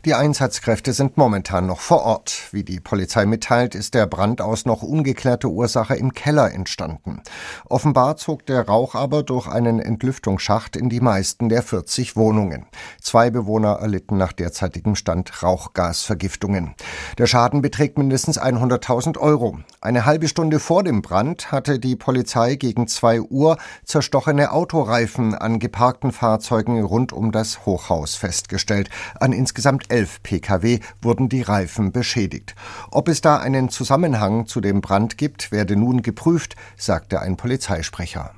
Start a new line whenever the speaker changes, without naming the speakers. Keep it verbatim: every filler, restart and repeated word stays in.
Die Einsatzkräfte sind momentan noch vor Ort. Wie die Polizei mitteilt, ist der Brand aus noch ungeklärter Ursache im Keller entstanden. Offenbar zog der Rauch aber durch einen Entlüftungsschacht in die meisten der vierzig Wohnungen. Zwei Bewohner erlitten nach derzeitigem Stand Rauchgasvergiftungen. Der Schaden beträgt mindestens hunderttausend Euro. Eine halbe Stunde vor dem Brand hatte die Polizei gegen zwei Uhr zerstochene Autoreifen an geparkten Fahrzeugen rund um das Hochhaus festgestellt. An insgesamt elf Pkw wurden die Reifen beschädigt. Ob es da einen Zusammenhang zu dem Brand gibt, werde nun geprüft, sagte ein Polizeisprecher.